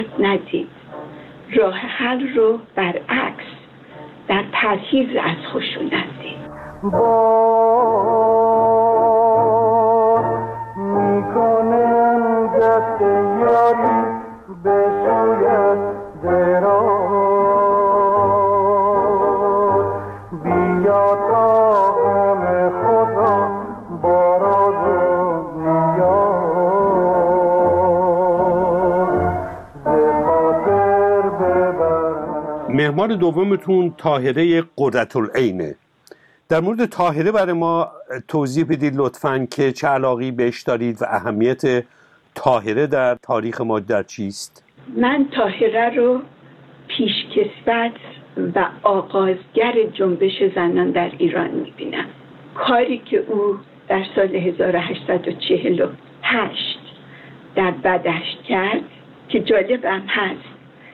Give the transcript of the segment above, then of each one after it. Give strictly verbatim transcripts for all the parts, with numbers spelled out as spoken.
ندید. راه حل رو برعکس در پرهیز از خشونت دید. بار میکنم دست یاری به سویت دراز، بیا تا غم خدا باراز و نیاز به خاطر ببرم. مهمان دومتون طاهره قرةالعینه. در مورد طاهره برای ما توضیح بدید لطفاً که چه علاقی بهش دارید و اهمیت طاهره در تاریخ ما در چیست؟ من طاهره رو پیشکسوت و آغازگر جنبش زنان در ایران می‌بینم. کاری که او در سال هزار و هشتصد و چهل و هشت در بدشت کرد که جالبم هست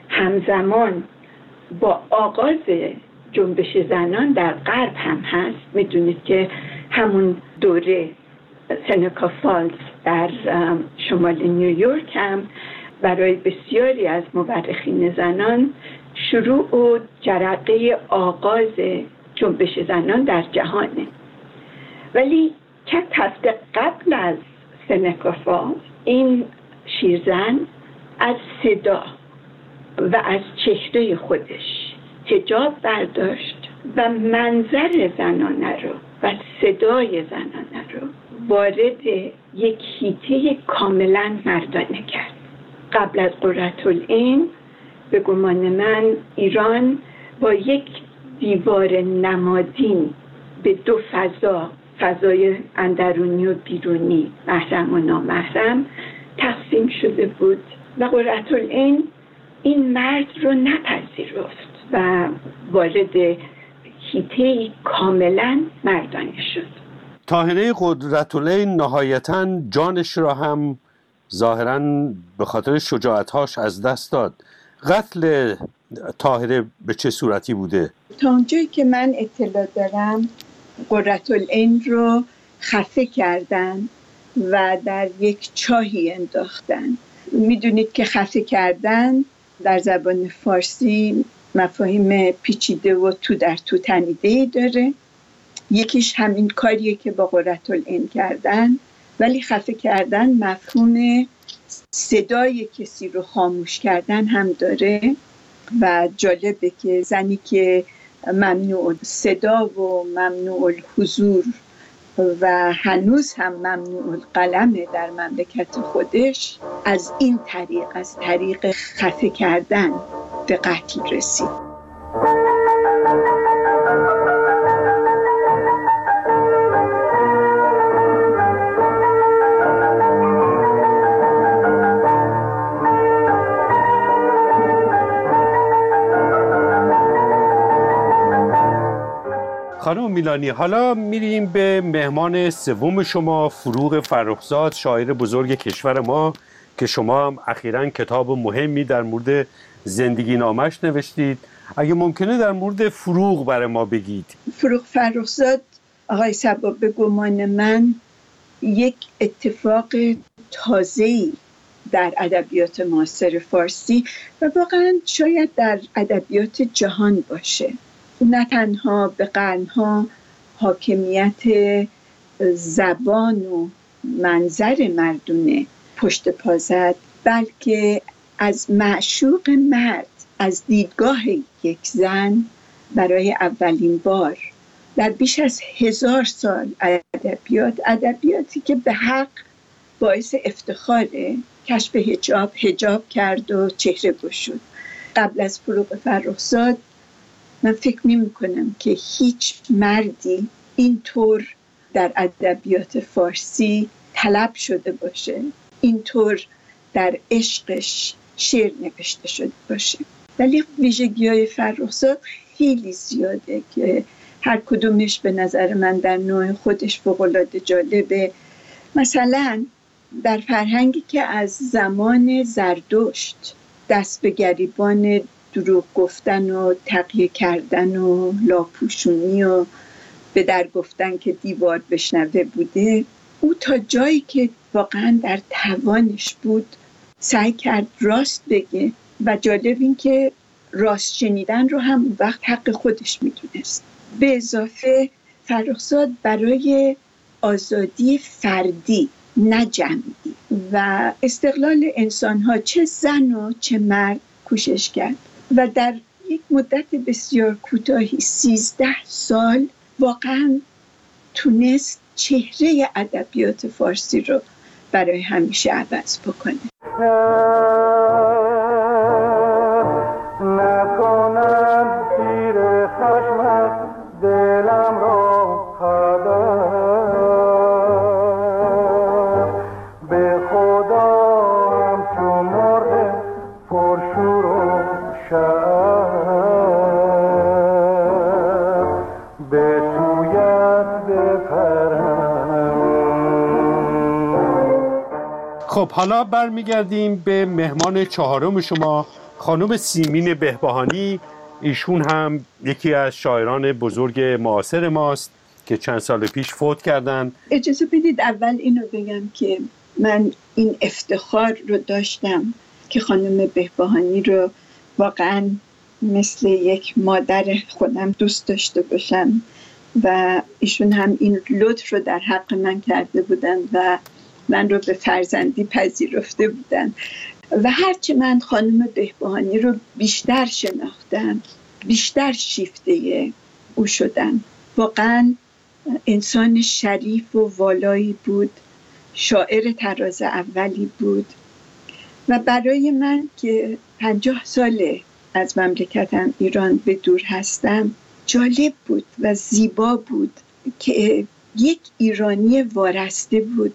همزمان با آغاز جنبش زنان در غرب هم هست. میدونید که همون دوره سنکا فالز در شمال نیویورک هم برای بسیاری از مورخین زنان شروع و جرقه آغاز جنبش زنان در جهانه. ولی چند هفته قبل از سنکا فالز این شیرزن از صدا و از چهره خودش حجاب برداشت و منظر زنانه رو و صدای زنانه رو وارد یک حیطه کاملا مردانه کرد. قبل از قرةالعین به گمان من ایران با یک دیوار نمادین به دو فضا، فضای اندرونی و بیرونی، محرم و نامحرم، تقسیم شده بود و قرةالعین این مرد رو نپذیرفت و وارد حیطه‌ای کاملا مردانه شد. طاهره قرةالعین نهایتاً جانش را هم ظاهراً به خاطر شجاعت‌هاش از دست داد. قتل طاهره به چه صورتی بوده؟ تا اونجایی که من اطلاع دارم قرةالعین رو خفه کردن و در یک چاهی انداختن. میدونید که خفه کردن در زبان فارسی مفاهیم پیچیده و تو در تو تنیده‌ای داره. یکیش همین کاریه که با قرةالعین کردن، ولی خفه کردن مفهوم صدای کسی رو خاموش کردن هم داره و جالبه که زنی که ممنوع صدا و ممنوع الحضور و هنوز هم ممنوع القلمه در مملکت خودش، از این طریق، از طریق خفه کردن به قتل رسید. خانم میلانی، حالا میریم به مهمان سوم شما، فروغ فرخزاد، شاعر بزرگ کشور ما که شما هم اخیراً کتاب مهمی در مورد زندگی نامش نوشتید. اگه ممکنه در مورد فروغ برای ما بگید. فروغ فرخزاد آقای صبا به گمان من یک اتفاق تازه‌ای در ادبیات معاصر فارسی و واقعاً شاید در ادبیات جهان باشه. نه تنها به قرنها حاکمیت زبان و منظر مردونه پشت پا زد، بلکه از معشوق مرد، از دیدگاه یک زن برای اولین بار در بیش از هزار سال ادبیات ادبیاتی که به حق باعث افتخاره، کشف حجاب حجاب کرد و چهره گشود. قبل از فروغ فرخزاد من فکر نمی کنم که هیچ مردی اینطور در ادبیات فارسی طلب شده باشه، اینطور در عشقش شعر نوشته شده باشه. ولی ویژگی‌های فرخزاد خیلی زیاده که هر کدومش به نظر من در نوع خودش فوق‌العاده جالبه. مثلا در فرهنگی که از زمان زردشت دست به گریبان دروغ گفتن و تقیه کردن و لاپوشونی و به در گفتن که دیوار بشنوه بوده، او تا جایی که واقعا در توانش بود سعی کرد راست بگه و جالب این که راست شنیدن رو هم وقت حق خودش میدونست. به اضافه فرخزاد برای آزادی فردی نه جمعی و استقلال انسان‌ها چه زن و چه مرد کوشش کرد و در یک مدت بسیار کوتاهی سیزده سال واقعا تونست چهره ادبیات فارسی رو برای همیشه عوض بکنه. نکنم تیر خشمت دلم را خدر، به خدا همچون مرغ پرشور و شعر به سویت بپرم. خب حالا برمیگردیم به مهمان چهارم شما، خانم سیمین بهبهانی. ایشون هم یکی از شاعران بزرگ معاصر ماست که چند سال پیش فوت کردن. اجازه بدید اول اینو بگم که من این افتخار رو داشتم که خانم بهبهانی رو واقعا مثل یک مادر خودم دوست داشته باشم و ایشون هم این لطف رو در حق من کرده بودن و من رو به فرزندی پذیرفته بودن و هرچه من خانم بهبهانی رو بیشتر شناختم بیشتر شیفته او شدم. واقعا انسان شریف و والایی بود، شاعر طراز اولی بود و برای من که پنجاه ساله از مملکتم ایران به دور هستم جالب بود و زیبا بود که یک ایرانی وارسته بود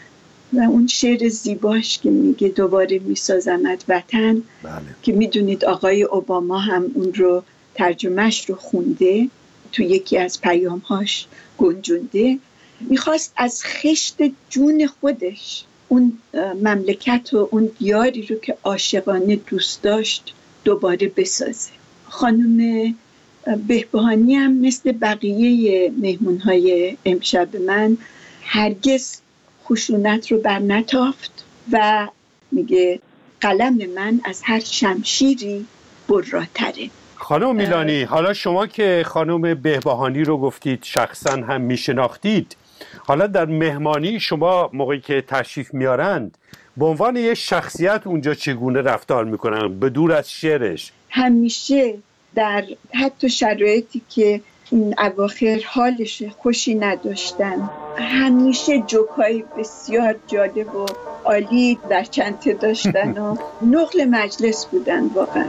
و اون شعر زیباش که میگه دوباره میسازمت وطن، بله. که میدونید آقای اوباما هم اون رو ترجمهش رو خونده تو یکی از پیامهاش گنجونده. میخواست از خشت جون خودش اون مملکت و اون دیاری رو که عاشقانه دوست داشت دوباره بسازه. خانم بهبهانی هم مثل بقیه مهمونهای امشب من هرگز خشونت رو بر نتافت و میگه قلم من از هر شمشیری براتره. خانم میلانی، حالا شما که خانم بهبهانی رو گفتید شخصا هم میشناختید، حالا در مهمانی شما موقعی که تشریف میارند به عنوان یه شخصیت اونجا چگونه رفتار میکنن به دور از شعرش؟ همیشه در حتی شرایطی که این اواخر حالش خوشی نداشتن همیشه جوکای بسیار جالب و عالی در چنته داشتن و نقل مجلس بودن واقعا.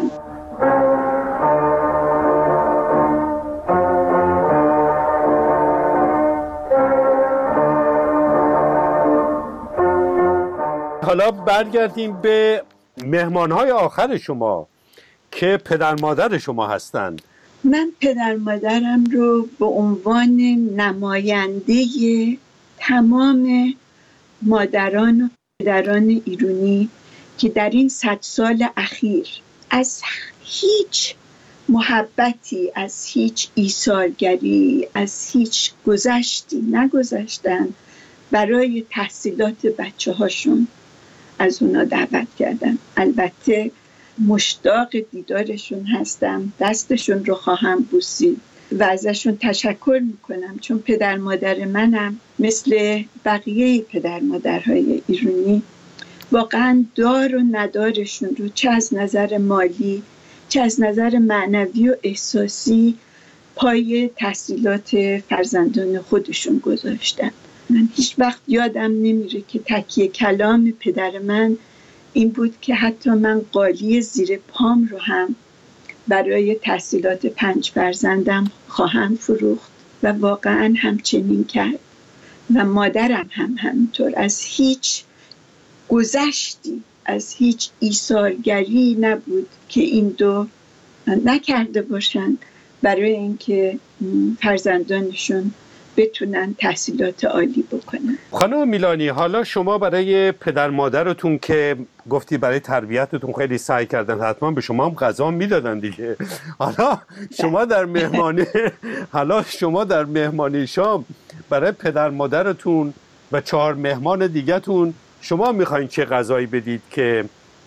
حالا برگردیم به مهمانهای آخر شما که پدر مادر شما هستند. من پدر مادرم رو به عنوان نماینده تمام مادران و پدران ایرانی که در این صد سال اخیر از هیچ محبتی، از هیچ ایثارگری، از هیچ گذشتی نگذشتن برای تحصیلات بچه هاشون از اونا دعوت کردم. البته مشتاق دیدارشون هستم، دستشون رو خواهم بوسید و ازشون تشکر میکنم چون پدر مادر منم مثل بقیه پدر مادرهای ایرانی واقعا دار و ندارشون رو چه از نظر مالی چه از نظر معنوی و احساسی پای تحصیلات فرزندان خودشون گذاشتن. من هیچ وقت یادم نمیره که تکیه کلام پدر من این بود که حتی من قالی زیر پام رو هم برای تحصیلات پنج فرزندم خواهم فروخت و واقعا همچنین کرد و مادرم هم همینطور. از هیچ گذشتی، از هیچ ایثارگری نبود که این دو نکرده باشن برای اینکه فرزندانشون بتونن تحصیلات عالی بکنن. خانم میلانی، حالا شما برای پدر مادرتون که گفتی برای تربیتتون خیلی سعی کردن، حتما به شما هم غذا میدادن دیگه. حالا شما در مهمانی حالا شما در مهمانی شام برای پدر مادرتون و چهار مهمان دیگه‌تون شما میخواین چه غذایی بدید که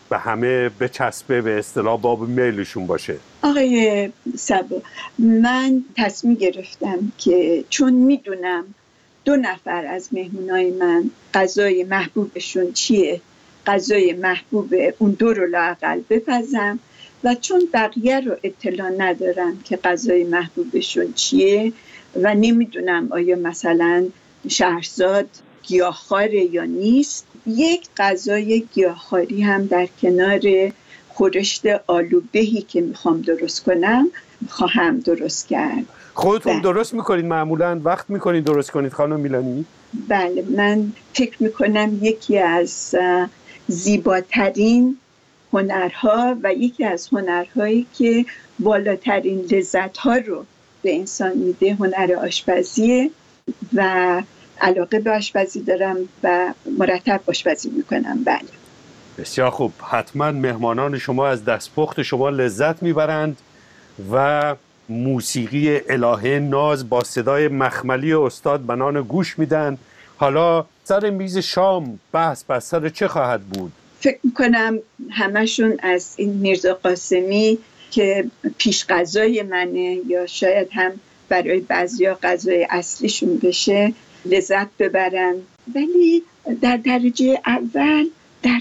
به همه بچسبه، به اصطلاح باب میلشون باشه؟ آقای صبا، من تصمیم گرفتم که چون میدونم دو نفر از مهمونای من غذای محبوبشون چیه، غذای محبوب اون دو رو لااقل بپزم، و چون بقیه رو اطلاع ندارم که غذای محبوبشون چیه و نمیدونم آیا مثلا شهرزاد گیاهخواره یا نیست، یک غذای گیاهخواری هم در کنار خورشت آلوبهی که میخوام درست کنم خواهم درست کرد. خودتون درست میکنید معمولاً؟ وقت میکنید درست کنید خانم میلانی؟ بله، من فکر میکنم یکی از زیباترین هنرها و یکی از هنرهایی که بالاترین لذتها رو به انسان میده هنر آشپزیه و علاقه به آشپزی دارم و مرتب آشپزی میکنم. بله. بسیار خوب. حتما مهمانان شما از دستپخت شما لذت میبرند و موسیقی الهه ناز با صدای مخملی استاد بنان گوش میدن. حالا سر میز شام بحث بر سر چه خواهد بود؟ فکر میکنم همشون از این میرزا قاسمی که پیش غذای منه یا شاید هم برای بعضیا غذای اصلیشون بشه لذت ببرن، ولی در درجه اول در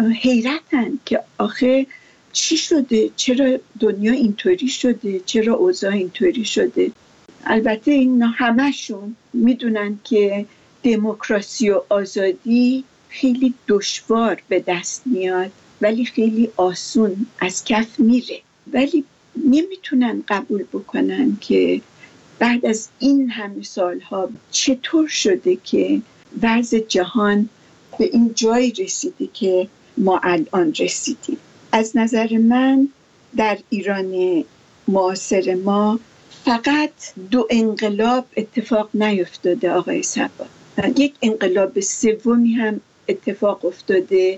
حیرتن که آخه چی شده، چرا دنیا اینطوری شده، چرا اوضاع اینطوری شده. البته این همشون میدونن که دموکراسی و آزادی خیلی دشوار به دست میاد ولی خیلی آسون از کف میره، ولی نمیتونن قبول بکنن که بعد از این همه سالها چطور شده که وضع جهان به این جای رسیده که ما الان رسیدیم. از نظر من در ایران معاصر ما فقط دو انقلاب اتفاق نیفتاده آقای صبا، یک انقلاب سومی هم اتفاق افتاده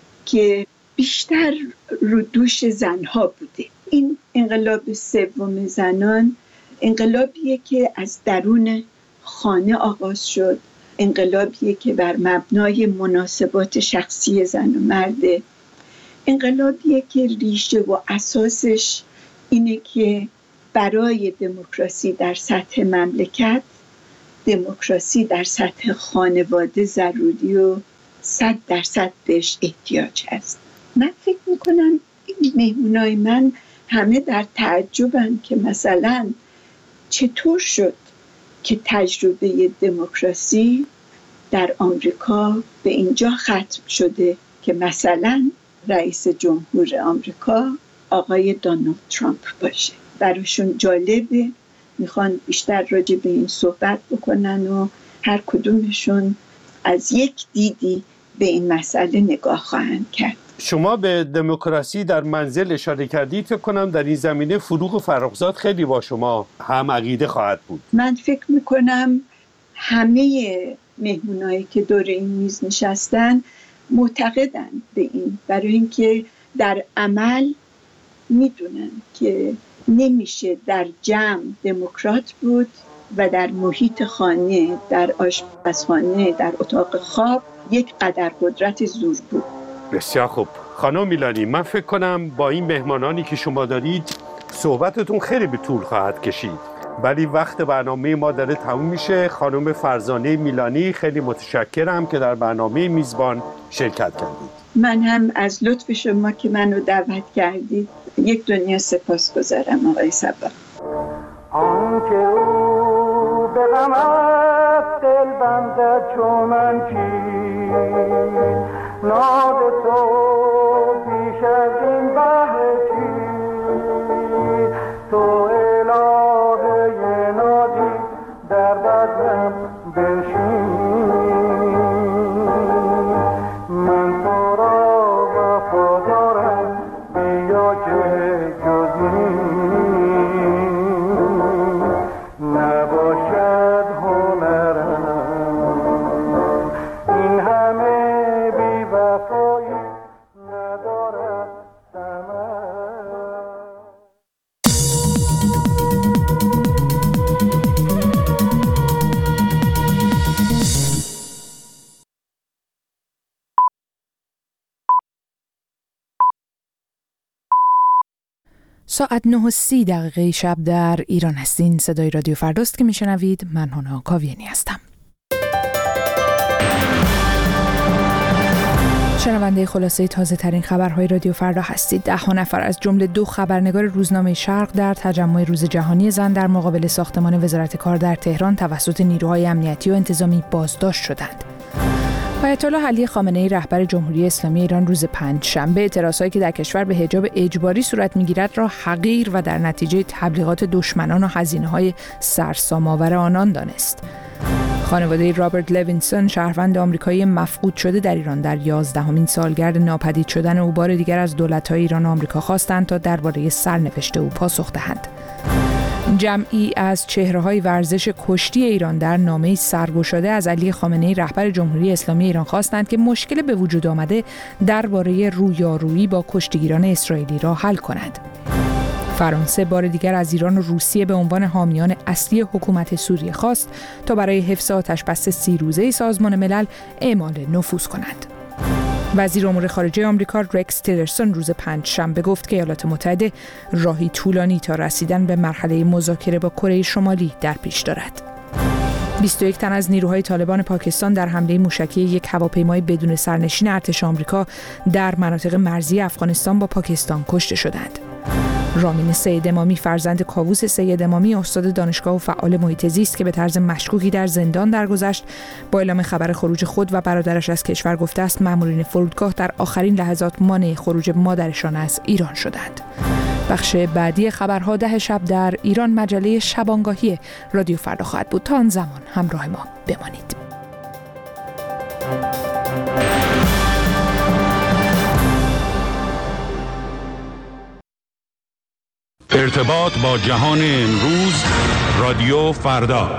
که بیشتر رو دوش زنها بوده. این انقلاب سوم زنان انقلابیه که از درون خانه آغاز شد، انقلابیه که بر مبنای مناسبات شخصی زن و مرده، انقلابیه که ریشه و اساسش اینه که برای دموکراسی در سطح مملکت، دموکراسی در سطح خانواده ضروری و صد درصد بهش احتیاج هست. من فکر میکنم این مهمونای من همه در تعجبن که مثلا چطور شد که تجربه دموکراسی در آمریکا به اینجا ختم شده که مثلا رئیس جمهور آمریکا آقای دونالد ترامپ باشه. براشون جالبه، میخوان بیشتر راجع به این صحبت بکنن و هر کدومشون از یک دیدی به این مسئله نگاه خواهند کرد. شما به دموکراسی در منزل اشاره کردید، فکر کنم در این زمینه فروغ فرخزاد خیلی با شما هم عقیده خواهد بود. من فکر میکنم همه مهمونایی که دور این میز نشستن معتقدن به این، برای اینکه در عمل میدونن که نمیشه در جمع دموکرات بود و در محیط خانه، در آشپزخانه، در اتاق خواب یک قدر قدرت زور بود. بسیار خوب. خانم میلانی، من فکر کنم با این مهمانانی که شما دارید صحبتتون خیلی به طول خواهد کشید، ولی وقت برنامه ما داره تموم میشه. خانم فرزانه میلانی، خیلی متشکرم که در برنامه میزبان شرکت کردید. من هم از لطف شما که منو دعوت کردید یک دنیا سپاسگزارم آقای صبا. آنکه او به غمت دل بندد چون من کی، ناد تو پیش از این بحر چی، تو الهه نادی در بزم بنشین، من تو را وفادارم بیا که جز این نباشد هنرم، این همه بی وفایی ندارد. ساعت نه و سی دقیقه شب در ایران هستین. صدای رادیو فرداست که میشنوید. من هنا کاویانی هستم. شنونده خلاصه تازه ترین خبرهای رادیو فردا هستید. ده ها نفر از جمله دو خبرنگار روزنامه شرق در تجمع روز جهانی زن در مقابل ساختمان وزارت کار در تهران توسط نیروهای امنیتی و انتظامی بازداشت شدند. آیت الله علی خامنه‌ای رهبر جمهوری اسلامی ایران روز پنجشنبه اعتراضاتی که در کشور به حجاب اجباری صورت می‌گیرد را حقیر و در نتیجه تبلیغات دشمنان و هزینه‌های سرسام‌آور آنان دانست. خانواده رابرت لوینسون شهروند آمریکایی مفقود شده در ایران در یازدهمین سالگرد ناپدید شدن او بار دیگر از دولت‌های ایران و آمریکا خواستند تا درباره سرنوشت او پاسخ دهند. جمعی از چهره‌های ورزش کشتی ایران در نامه‌ای سرگشاده از علی خامنه‌ای رهبر جمهوری اسلامی ایران خواستند که مشکل به وجود آمده درباره رویارویی با کشتیگیران اسرائیلی را حل کند. فرانسه بار دیگر از ایران و روسیه به عنوان حامیان اصلی حکومت سوریه خواست تا برای حفظ آتش‌بس سی روزه سازمان ملل اعمال نفوذ کنند. وزیر امور خارجه آمریکا رکس تیلرسون روز پنجشنبه گفت که ایالات متحده راهی طولانی تا رسیدن به مرحله مذاکره با کره شمالی در پیش دارد. بیست و یک تن از نیروهای طالبان پاکستان در حمله موشکی یک هواپیمای بدون سرنشین ارتش آمریکا در مناطق مرزی افغانستان با پاکستان کشته شدند. رامین سید امامی فرزند کاووس سید امامی استاد دانشگاه و فعال محیط زیست که به طرز مشکوکی در زندان درگذشت با اعلام خبر خروج خود و برادرش از کشور گفته است مامورین فرودگاه در آخرین لحظات مانع خروج مادرشان از ایران شدند. بخش بعدی خبرها ده شب در ایران مجله شبانگاهی رادیو فردا خواهد بود. تا آن زمان همراه ما بمانید. ارتباط با جهان امروز رادیو فردا.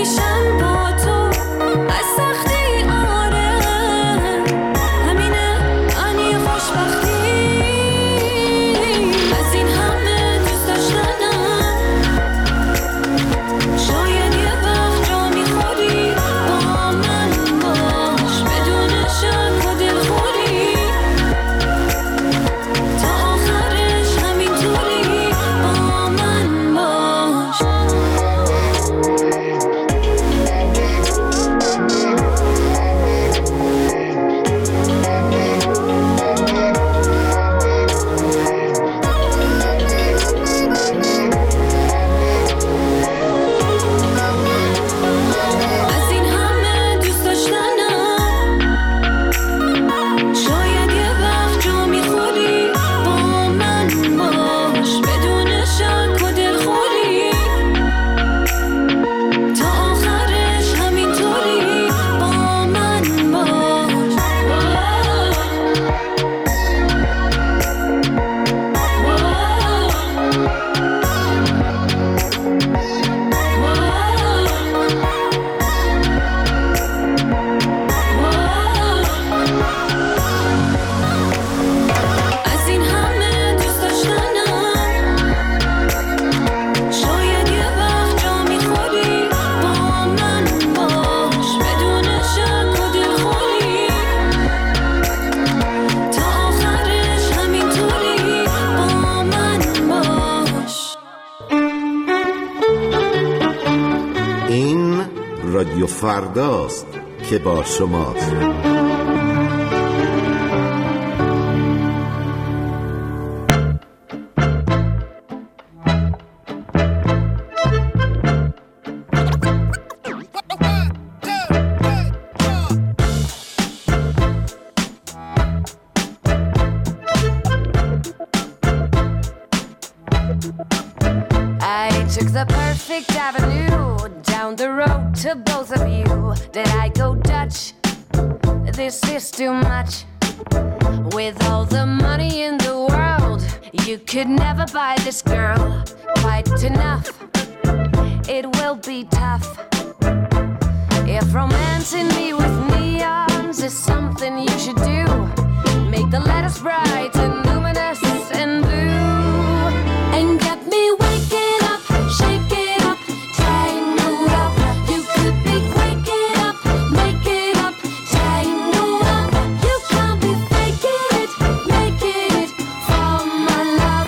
همینه رادیو فرداست که با شماست. By this girl, quite enough. It will be tough. If romancing me with neons is something you should do, make the letters bright and luminous and blue, and get me waking up, shaking up, tangled up. You could be waking up, making up, tangled up. You can't be faking it, making it for my love.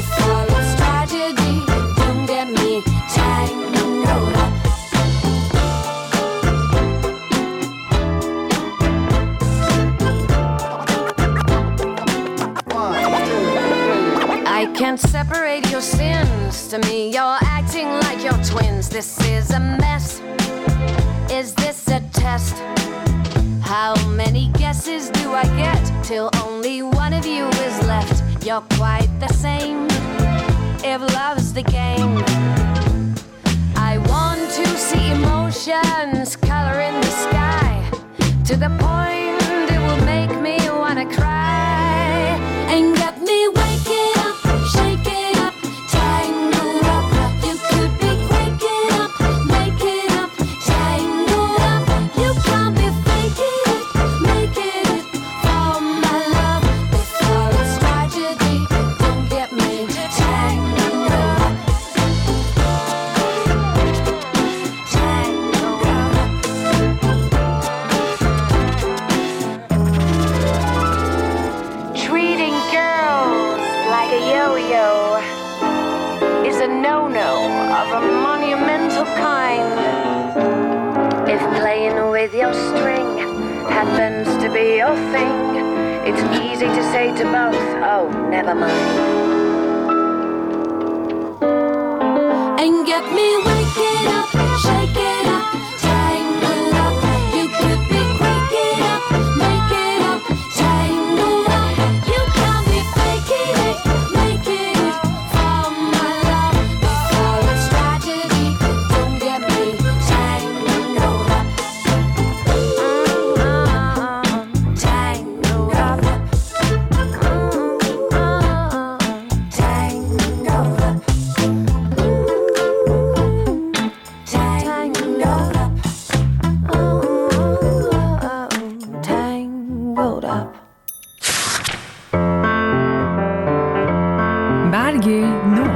Can't separate your sins. To me, you're acting like you're twins. This is a mess. Is this a test? How many guesses do I get till only one of you is left? You're quite the same. If love's the game, I want to see emotions color in the sky to the point it will make me wanna cry and get me waking up, shaking up, tangled up. You could be waking up, making up, tangled up. You can't be faking it, making it for my love. Before it's tragedy, don't get me tangled up, tangled up. Treating girls like a yo-yo is a no-no of a monumental kind. If playing with your string happens to be your thing, it's easy to say to both, oh, never mind. And get me waking up, shaking up, tangled up. You could be waking up, making up, tangled up. You can't be faking it, making it for my love. Before it's tragedy, don't get me tangled up, mm-hmm. Tangled up, mm-hmm. Tangled up, tangled up, mm-hmm. Tangled up. برگ نو.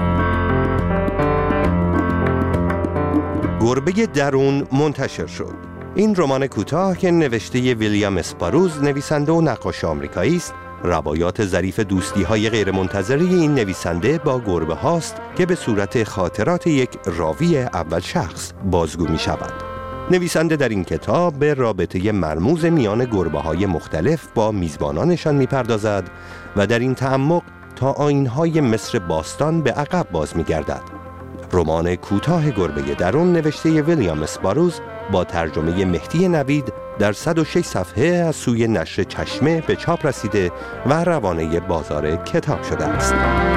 گربه درون منتشر شد. این رمان کوتاه که نوشته ویلیام اسپاروز، نویسنده و نقاش آمریکایی است، روایات ظریف دوستی‌های غیرمنتظره این نویسنده با گربه هاست که به صورت خاطرات یک راوی اول شخص بازگو می‌شود. نویسنده در این کتاب به رابطه مرموز میان گربه‌های مختلف با میزبانانشان می‌پردازد و در این تعمق تا آیین‌های مصر باستان به عقب باز می‌گردد. رمان کوتاه گربه درون نوشته ویلیام اسپاروز با ترجمه مهدی نوید در صد و شش صفحه از سوی نشر چشمه به چاپ رسیده و روانه بازار کتاب شده است.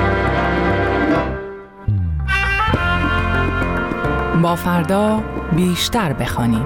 با فردا بیشتر بخوانیم.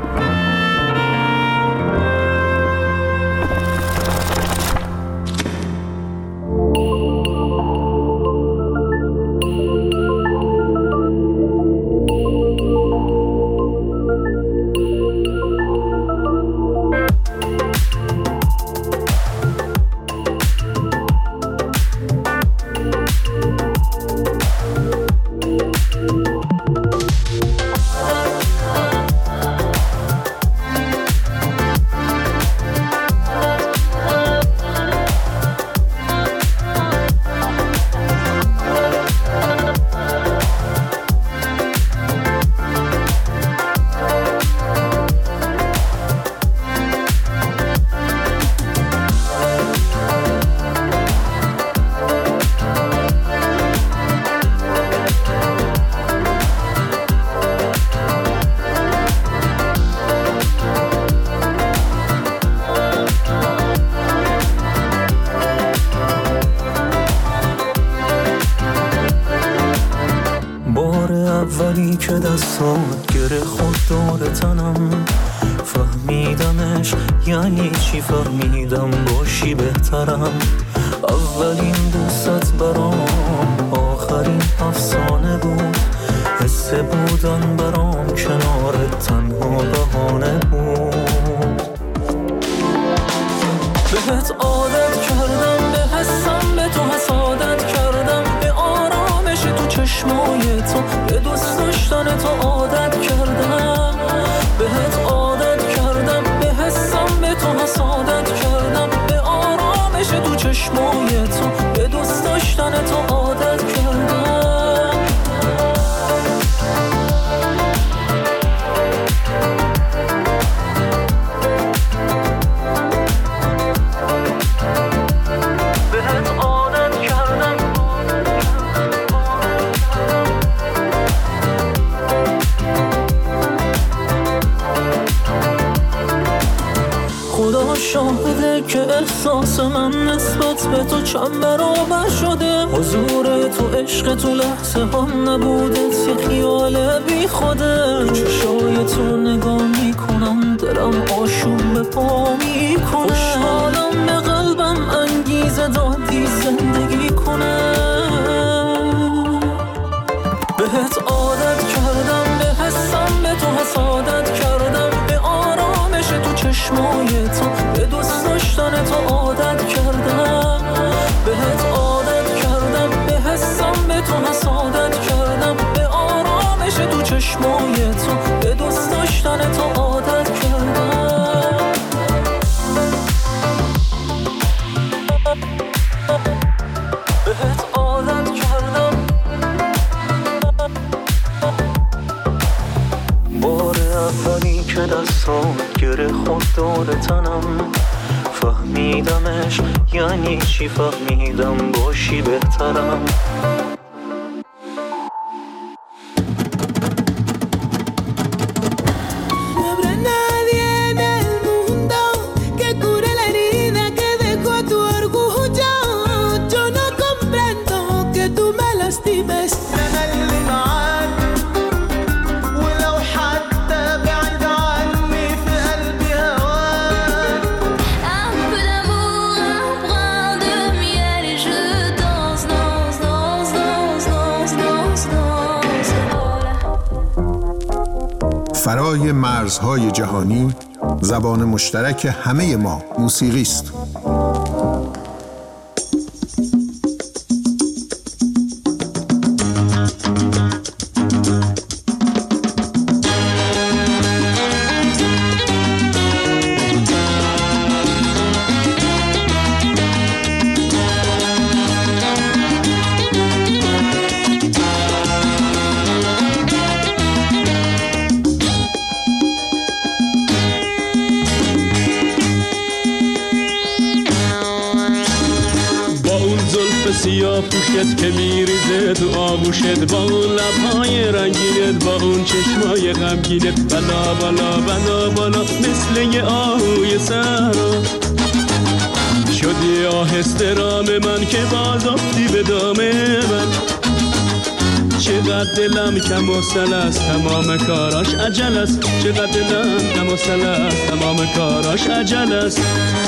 گره خود دور تنم، فهمیدمش یعنی چی، فهمیدم باشی بهترم. اولین دوست برام آخرین افسانه بود، حس بودن برام کنارت تنها بهانه بود. بهت عادت کردم، به حسم به تو حسادت کردم، به آرامش تو چشمای تو، به دوست داشتن تو عادت کردم. بهت عادت کردم، به حسم به تو حسادت کردم، به آرامش تو چشمای تو، به دوست داشتن تو عادت کردم. شاهده که احساس من نسبت به تو چند برابر شده. حضور تو عشق تو لحظه هم نبودت یه خیال بی خوده. چشای تو نگاه میکنم دلم آشوب به پا میکنه. خوشحالم به قلبم انگیزه دادی زندگی کنه. بهت عادت کردم، به حسم به تو حسادت کردم، به آرامش تو چشمای تو، به دوست داشتن تو عادت کردم. بهت عادت کردم، به حسم به تو حسادت کردم، به آرامش تو چشمای تو، به دوست داشتن تو عادت کردم. بهت عادت کردم. بار اولی که دستان گره خود دور تنم، فهمیدمش یعنی چی، فهمیدم باشی بهترم. فرای مرزهای جهانی، زبان مشترک همه ما موسیقی است. سیاه پوشت که میریزه تو آغوشت، با اون لبهای رنگینت، با اون چشمای غمگینت، بلا بلا بلا بلا مثل یه آهوی صحرا شدی آهسته رام من که باز افتی به دام من. چقدر دلم کم و سل است، تمام کاراش عجل است. چقدر دلم کم و سل است، تمام کاراش عجل است.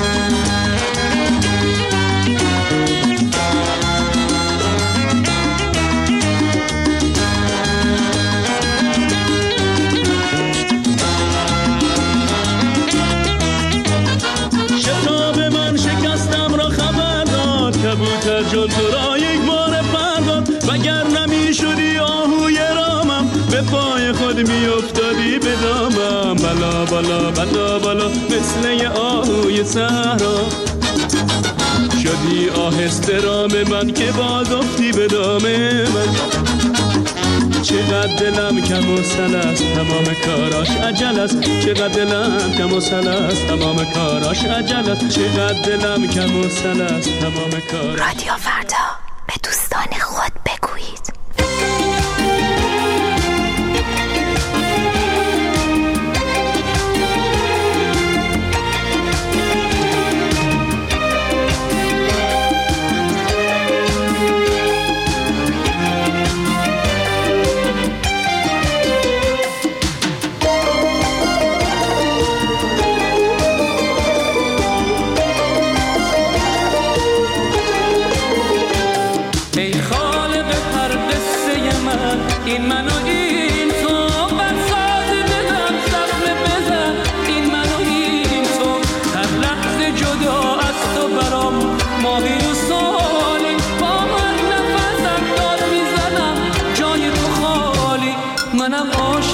کبوتر جان تو را یک بار پرداد، وگر نمی شدی آهوی رامم، به پای خود می افتادی به دامم. بلا بلا بلا بلا مثل یه آهوی صحرا شدی آهسته رام من که باز افتی به دام من. چقدر دلم کم و سل است، تمام کاراش عجل است. چقدر دلم کم و سل است، تمام کاراش عجل است. چقدر دلم کم و سل است، تمام کاراش. رادیو فردا، به دوستان خود بگویید.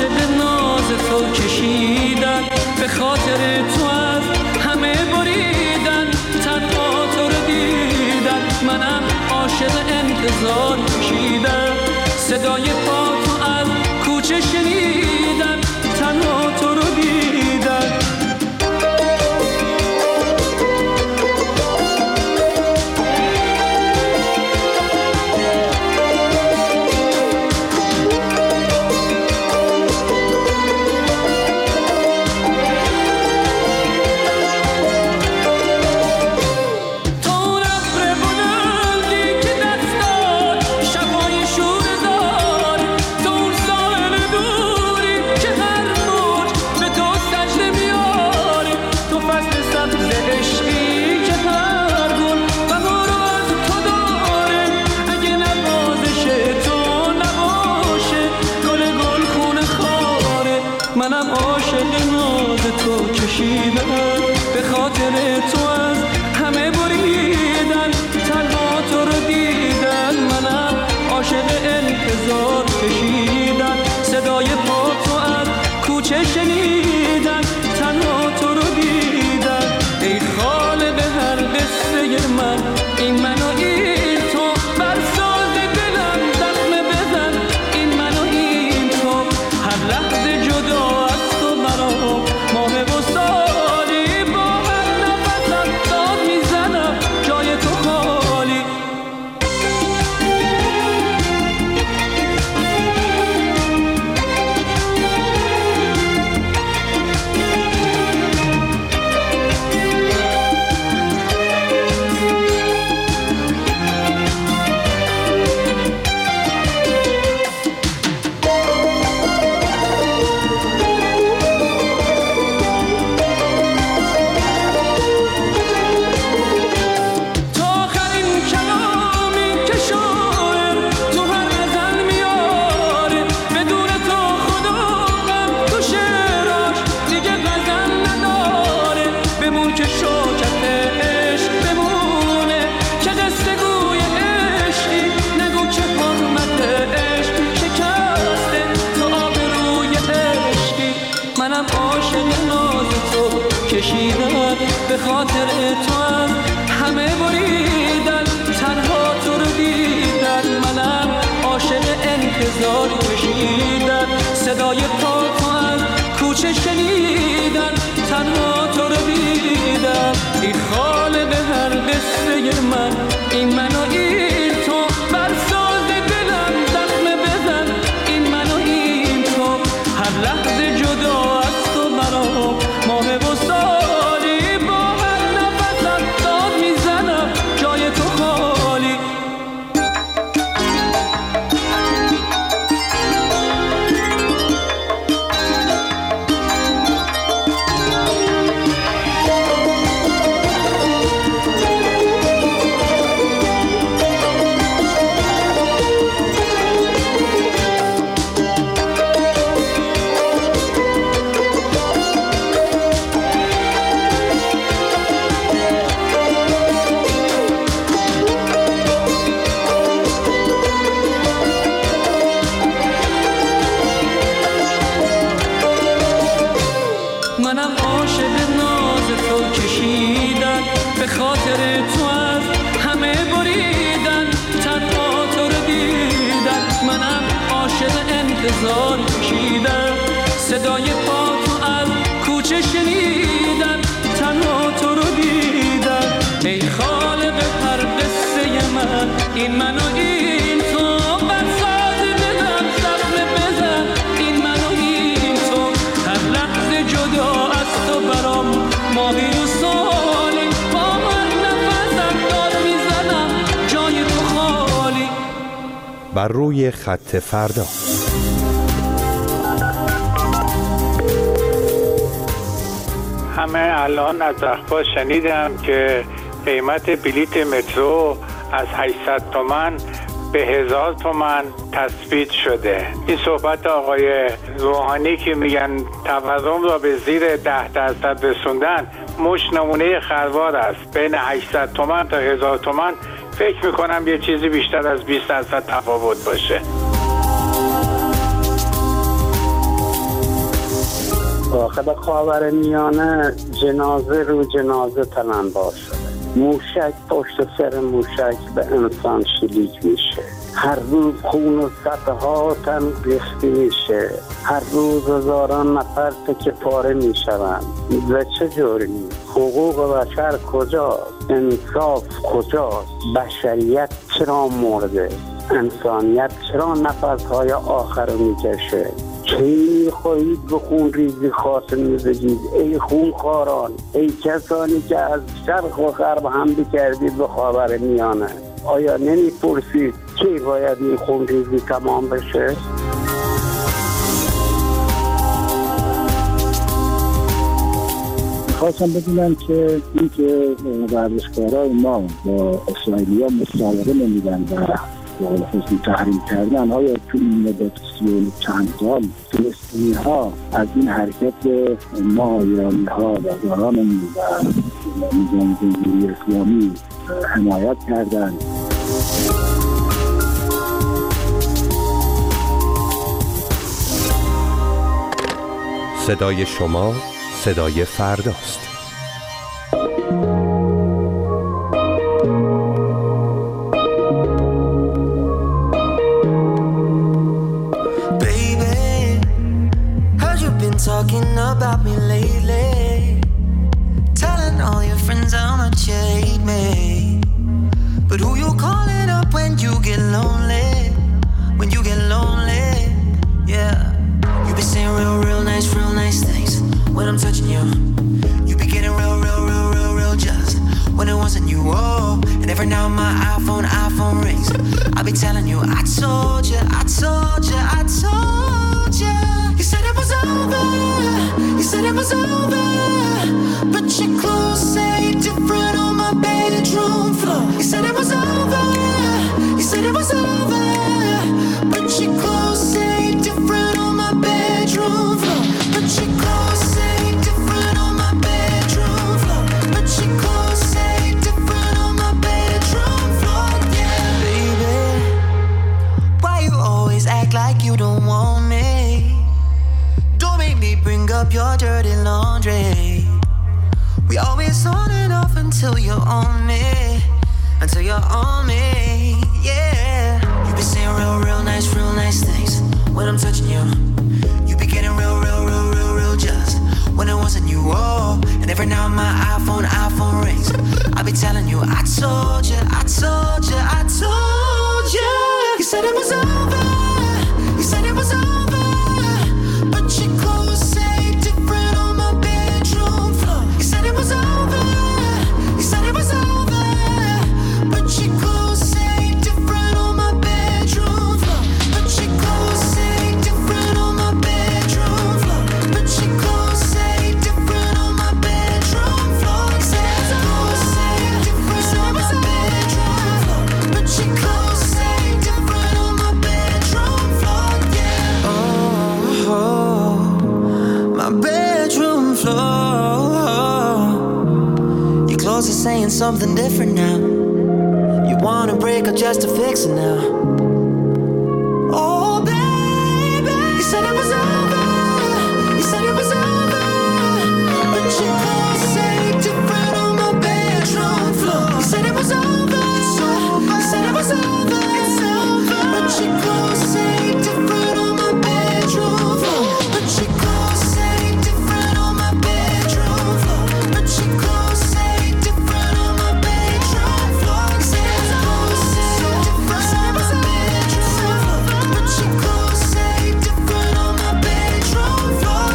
عاشق ناز تو کشیدن، به خاطر تو از همه بریدن، تنها تو رو دیدن، منم عاشق انتظار کشیدم، صدای پا تو از کوچه شنیدن، تنها تو رو دیدن. منم عاشق ناز تو کشیدم، به خاطر تو از همه بریدن، تنها تو رو دیدن، منم عاشق انتظار کشیدن، صدای پا تو از کوچه شنیدن، تنها تو رو دیدن. ای خالق هر قصه من، این من و این تو، بر ساز دلم زخم بزن، این من و این تو، هر لحظه جدا ماه و سالی، با هر نفسم داد میزنم جای تو خالی. منم عاشق ناز تو کشیدم، به خاطر تو هم همه بریدن، تنها تو رو دیدن، منم عاشق انتظار کشیدم، صدای پا تو هم کوچه شنیدن، تنها تو رو دیدم. ای خالق هر قصه من، این من و این تو، بر ساز دلم زخم بزن، این من و این تو، هر لحظه جدا از تو برام ماه و سالی، با هر نفسم داد میزنم جای تو خالی. منم عاشق ناز تو کشیدم، به خاطر تو از همه بریدن، تنها تو رو دیدن، منم عاشق انتظار کشیدم، صدای پا تو از کوچه شنیدن، تنها تو رو دیدن. ای خالق هر قصه من، این من و این تو، بر ساز دلم زخم بزن، این من و این تو، هر لحظه جدا از تو برام ماهی و سالی، با هر نفسم داد میزنم جای تو خالی. بر روی خط فردا. همه الان از اخبار شنیدم که قیمت بلیت مترو از هشتصد تومان به هزار تومان تثبیت شده. این صحبت آقای روحانی که میگن تورم را به زیر ده درصد رسوندن مش نمونه خروار است. بین هشتصد تومان تا هزار تومان فکر میکنم یه چیزی بیشتر از بیست درصد تفاوت باشه. داخل خاورمیانه جنازه رو جنازه تننبار شده. موشک پشت سر موشک به انسان شلیک میشه. هر روز خون و سطح تن ریخته میشه. هر روز هزاران نفر تکه پاره میشوند. و چه جوری؟ حقوق بشر کجاست؟ انصاف کجاست؟ بشریت چرا مرده؟ انسانیت چرا نفسهای آخر رو میکشه؟ کی میخواهید به خون ریزی خاتمه بدید؟ ای خونخواران، ای کسانی که از شرق و غرب حمله کردید به خاورمیانه، آیا نمیپرسید کی باید این خون ریزی تمام بشه؟ خواستم بدونم که این که ورزشکارای ما با اسرائیلی ها مسابقه نمیدن و با خصوصی تحریم کردن، آیا تو این مدت سی و چند سال فلسطینی ها از این حرکت ما ایرانی ها و دارانمون و نظام جمهوری اسلامی حمایت کردن؟ صدای شما صدای فرداست. Talking about me lately, telling all your friends how much you hate me. But who you calling up when you get lonely? When you get lonely, yeah. You be saying real, real nice, real nice things when I'm touching you. You be getting real, real, real, real, real just when it wasn't you. Oh, and every now my iPhone, iPhone rings. I be telling you, I told you, I told you, I told you. You said it was over, you said it was over, but your clothes say different on my bedroom floor. You said it was over, you said it was over, but your clothes say different on my bedroom floor. But your clothes say different on my bedroom floor. But your clothes say different on my bedroom floor. Yeah, baby, why you always act like you don't want me? Bring up your dirty laundry. We always on and off until you're on me, until you're on me, yeah. You be saying real, real nice, real nice things when I'm touching you. You be getting real, real, real, real, real just when it wasn't you. Oh, and every now my iPhone, iPhone rings. I be telling you, I told you, I told you, I told you. You said it was over, you said it was over, but your clothes say different on my bedroom floor. You said it was over, you said it was over, but your clothes say different on my bedroom floor. But your clothes say different on my bedroom floor. But your clothes say different on my bedroom floor. You said it was over, different on my bedroom floor. But your clothes say different on my bedroom floor. Yeah. Oh, oh. My bedroom floor. Your clothes are saying something different now. You wanna break up just to fix it now. Oh baby, you said it was over, you said it was over, but your clothes say different on my bedroom floor. You said it was over, you said it was over, but your clothes say different on my bedroom floor. But your clothes say different on my bedroom floor. But your clothes say different on my bedroom floor. You said it was over, different on my bedroom floor. But your clothes say different on my bedroom floor.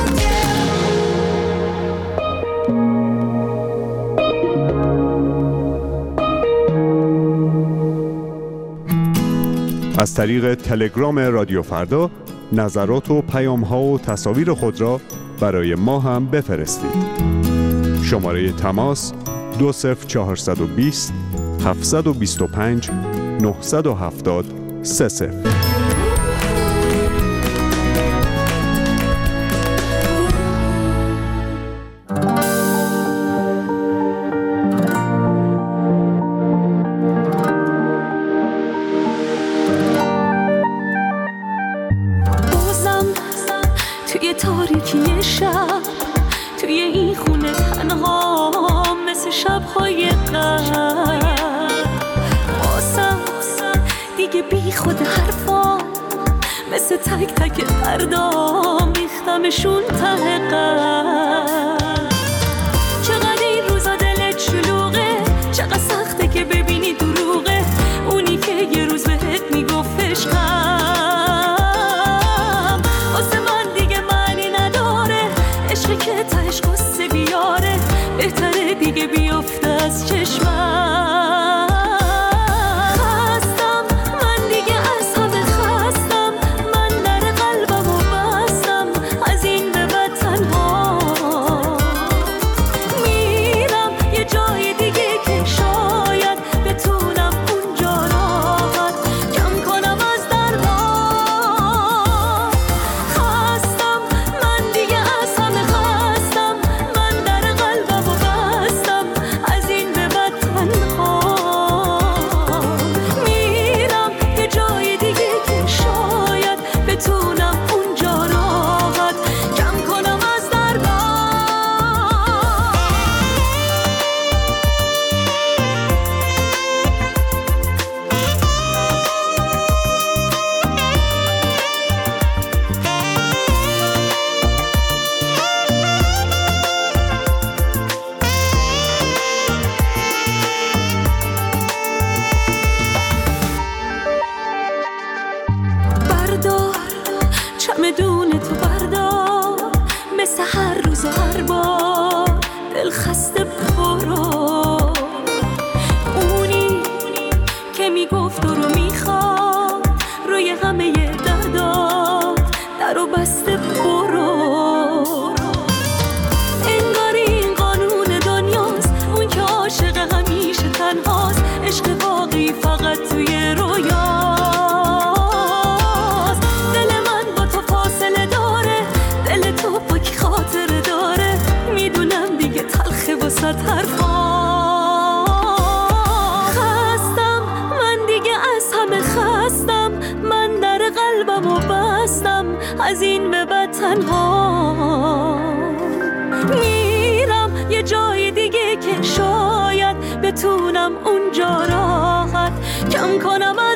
از طریق تلگرام رادیو فردا نظرات و پیام‌ها و تصاویر خود را برای ما هم بفرستید. شماره تماس دو صفر چهارصد و بیست هفتصد و بیست و پنج نهصد و هفتاد سه صفر. توی تاریکی شب توی این خونه تنها مثل شب‌های قبل واسم دیگه بی خود حرفا مثل تک تک دردا میختمشون ته قلب. چقدر این روزا دلت شلوغه، چقدر سخته که ببینی دروغه اونی که یه روز بهت میگفت عشقم. واسه من دیگه معنی نداره عشقی که تهش قصه بیاره، بهتره دیگه بیفته از چشمم. خستم من دیگه از همه خستم، من در قلبمو بستم از این به بعد تنها میرم یه جای دیگه که شاید بتونم اونجا راحت کم کنم از دردا. خستم من دیگه از همه خستم، من در قلبمو بستم از این به بعد تنها میرم یه جای دیگه که شاید بتونم اونجا راحت کم کنم از دردا. بردار چمدون تو بردار، مثل هر روز و هر بار دل خسته برو. اونی که میگفت و رو میخواد روی همه دردات در و بسته برو. انگار این قانون دنیاست، اون که عاشق همیشه تنهاست، عشق واقعی فقط توی رویاست. دل من با تو فاصله داره، دل تو با کی خاطره داره، میدونم دیگه تلخه واسه حرفا. خستم من دیگه از همه خستم، من در قلبمو بستم از این به بعد تنها میرم یه جای دیگه که شاید بتونم اونجا راحت کم کنم